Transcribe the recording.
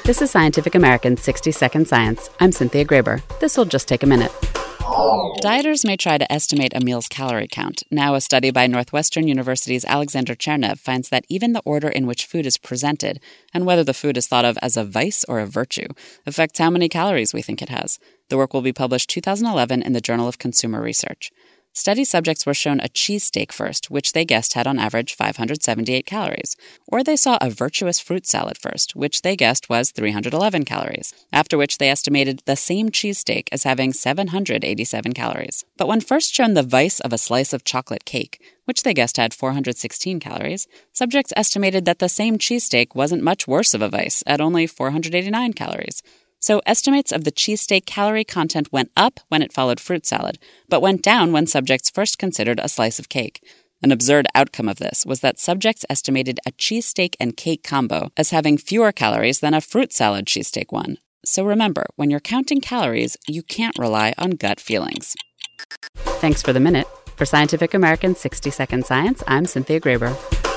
This is Scientific American's 60-Second Science. I'm Cynthia Graber. This'll just take a minute. Dieters may try to estimate a meal's calorie count. Now, a study by Northwestern University's Alexander Chernev finds that even the order in which food is presented, and whether the food is thought of as a vice or a virtue, affects how many calories we think it has. The work will be published 2011 in the Journal of Consumer Research. Study subjects were shown a cheesesteak first, which they guessed had on average 578 calories. Or they saw a virtuous fruit salad first, which they guessed was 311 calories, after which they estimated the same cheesesteak as having 787 calories. But when first shown the vice of a slice of chocolate cake, which they guessed had 416 calories, subjects estimated that the same cheesesteak wasn't much worse of a vice, at only 489 calories. So estimates of the cheesesteak calorie content went up when it followed fruit salad, but went down when subjects first considered a slice of cake. An absurd outcome of this was that subjects estimated a cheesesteak and cake combo as having fewer calories than a fruit salad cheesesteak one. So remember, when you're counting calories, you can't rely on gut feelings. Thanks for the minute. For Scientific American's 60-Second Science, I'm Cynthia Graber.